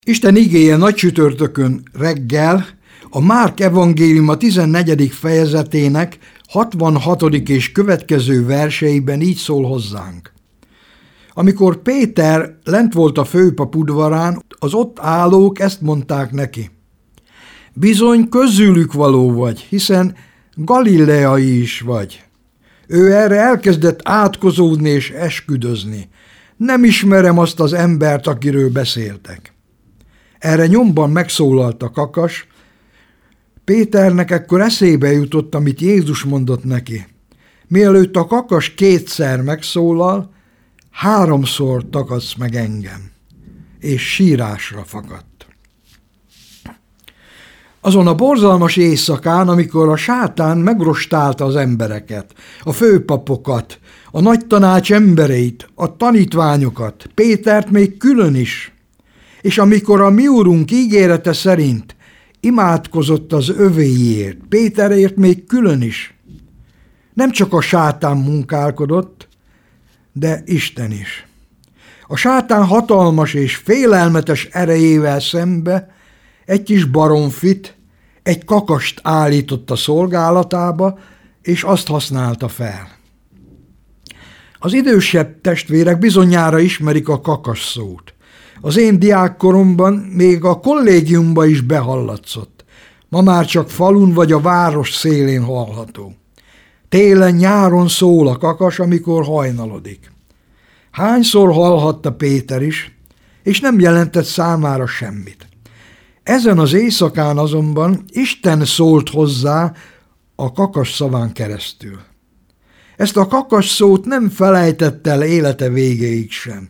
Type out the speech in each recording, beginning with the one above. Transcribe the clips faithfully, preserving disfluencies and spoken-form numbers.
Isten igéje nagycsütörtökön reggel a Márk evangéliuma tizennegyedik fejezetének hatvanhatodik és következő verseiben így szól hozzánk. Amikor Péter lent volt a főpap udvarán, az ott állók ezt mondták neki. Bizony közülük való vagy, hiszen galileai is vagy. Ő erre elkezdett átkozódni és esküdözni. Nem ismerem azt az embert, akiről beszéltek. Erre nyomban megszólalt a kakas. Péternek ekkor eszébe jutott, amit Jézus mondott neki. Mielőtt a kakas kétszer megszólal, háromszor takadsz meg engem, és sírásra fakadt. Azon a borzalmas éjszakán, amikor a sátán megrostálta az embereket, a főpapokat, a nagy tanács embereit, a tanítványokat, Pétert még külön is, és amikor a mi úrunk ígérete szerint imádkozott az övéiért, Péterért még külön is, nem csak a sátán munkálkodott, de Isten is. A sátán hatalmas és félelmetes erejével szembe egy kis baromfit, egy kakast állított a szolgálatába, és azt használta fel. Az idősebb testvérek bizonyára ismerik a kakas szót. Az én diákkoromban még a kollégiumba is behallatszott. Ma már csak falun vagy a város szélén hallható. Télen-nyáron szól a kakas, amikor hajnalodik. Hányszor hallhatta Péter is, és nem jelentett számára semmit. Ezen az éjszakán azonban Isten szólt hozzá a kakas szaván keresztül. Ezt a kakas szót nem felejtette el élete végéig sem.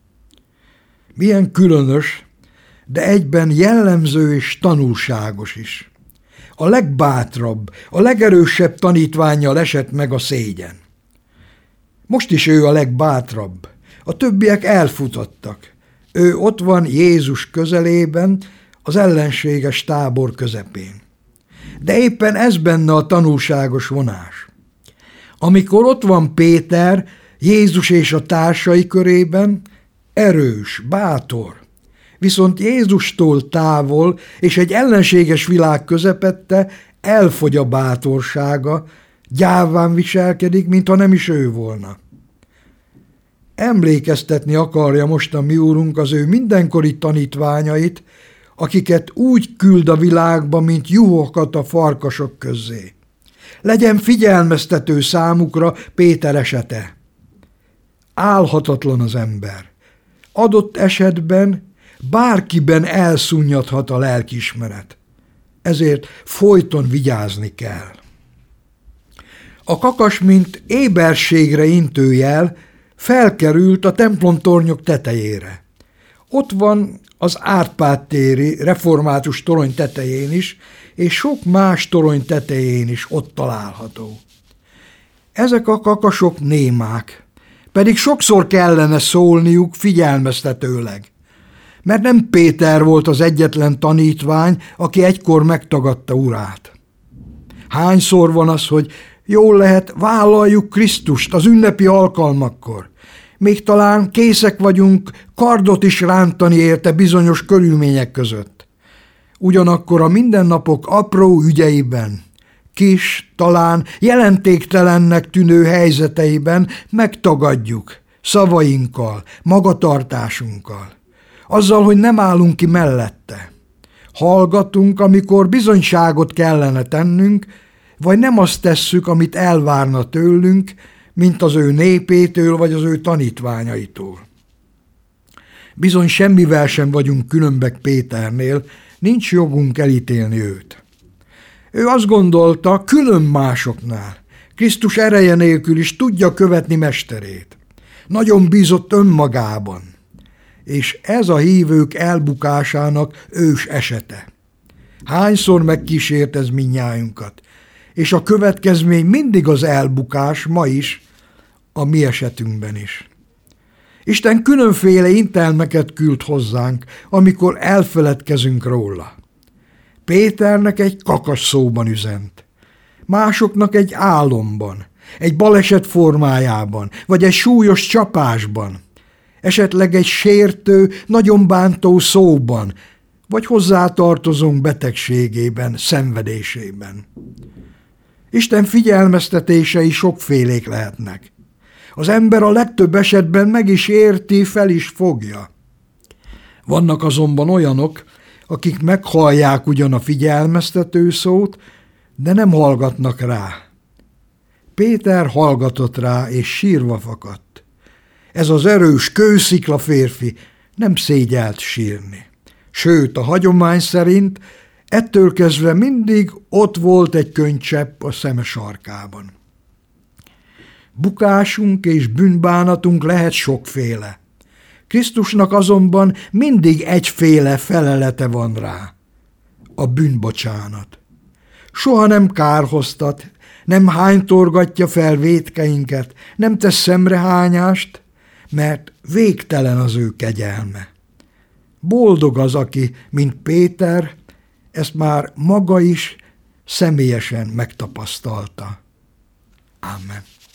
Milyen különös, de egyben jellemző és tanulságos is. A legbátrabb, a legerősebb tanítvánnyal esett meg a szégyen. Most is ő a legbátrabb. A többiek elfutottak. Ő ott van Jézus közelében, az ellenséges tábor közepén. De éppen ez benne a tanulságos vonás. Amikor ott van Péter, Jézus és a társai körében, erős, bátor, viszont Jézustól távol és egy ellenséges világ közepette elfogy a bátorsága, gyáván viselkedik, mintha nem is ő volna. Emlékeztetni akarja most a mi úrunk az ő mindenkori tanítványait, akiket úgy küld a világba, mint juhokat a farkasok közzé. Legyen figyelmeztető számukra Péter esete. Álhatatlan az ember. Adott esetben bárkiben elszunnyadhat a lelkiismeret. Ezért folyton vigyázni kell. A kakas, mint éberségre intőjel, felkerült a templomtornyok tetejére. Ott van az Árpád téri református torony tetején is, és sok más torony tetején is ott található. Ezek a kakasok némák, pedig sokszor kellene szólniuk figyelmeztetőleg, mert nem Péter volt az egyetlen tanítvány, aki egykor megtagadta urát. Hányszor van az, hogy jól lehet, vállaljuk Krisztust az ünnepi alkalmakkor, még talán készek vagyunk kardot is rántani érte bizonyos körülmények között. Ugyanakkor a mindennapok apró ügyeiben, kis, talán jelentéktelennek tűnő helyzeteiben megtagadjuk szavainkkal, magatartásunkkal, azzal, hogy nem állunk ki mellette. Hallgatunk, amikor bizonyságot kellene tennünk, vagy nem azt tesszük, amit elvárna tőlünk, mint az ő népétől, vagy az ő tanítványaitól. Bizony semmivel sem vagyunk különbek Péternél, nincs jogunk elítélni őt. Ő azt gondolta, külön másoknál, Krisztus ereje nélkül is tudja követni mesterét. Nagyon bízott önmagában, és ez a hívők elbukásának ős esete. Hányszor megkísért ez mindnyájunkat, és a következmény mindig az elbukás, ma is, a mi esetünkben is. Isten különféle intelmeket küld hozzánk, amikor elfeledkezünk róla. Péternek egy kakas szóban üzent, másoknak egy álomban, egy baleset formájában, vagy egy súlyos csapásban. esetleg egy sértő, nagyon bántó szóban, vagy hozzátartozónk betegségében, szenvedésében. Isten figyelmeztetései sokfélék lehetnek. Az ember a legtöbb esetben meg is érti, fel is fogja. Vannak azonban olyanok, akik meghallják ugyan a figyelmeztető szót, de nem hallgatnak rá. Péter hallgatott rá, és sírva fakadt. Ez az erős kőszikla férfi nem szégyelt sírni. Sőt, a hagyomány szerint ettől kezdve mindig ott volt egy könycsepp a szeme sarkában. Bukásunk és bűnbánatunk lehet sokféle. Krisztusnak azonban mindig egyféle felelete van rá. A bűnbocsánat. Soha nem kárhoztat, nem hánytorgatja fel vétkeinket, nem tesz szemrehányást, mert végtelen az ő kegyelme. Boldog az, aki, mint Péter, ezt már maga is személyesen megtapasztalta. Ámen.